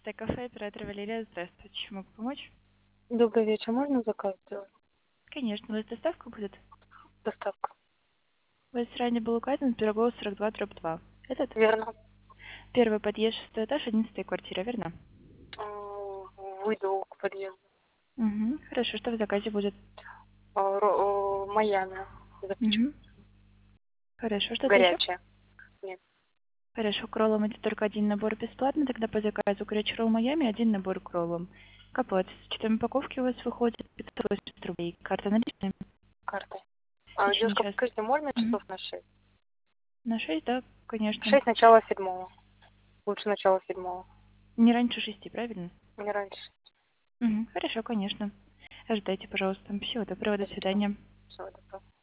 11 кафе, оператор Валерия. Здравствуйте. Чем могу помочь? Добрый вечер. Можно заказ сделать? Конечно. У вас доставка будет? Доставка. У вас ранее был указан Пирогова 42/2. Этот? Верно. Первый подъезд, 6 этаж, 11 квартира, верно? Выйду к подъезду. Угу. Хорошо. Что в заказе будет? Майами. Запечка. Угу. Хорошо. Что-то еще? Горячая. Нет. Хорошо. К роллам это только один набор бесплатно. Тогда по заказу горячий ролл Майами, один набор к роллам. К оплате с учетом упаковки у вас выходит 580 рублей. Карта наличная? Картой. Очень Девушка, часто. подскажите, можно Угу. часов на 6? На 6, да, конечно. 6 начала 7. Лучше начало 7. Не раньше 6, правильно? Не раньше. Хорошо, конечно. Ожидайте, пожалуйста. Всего доброго, до Спасибо. свидания. Всего доброго.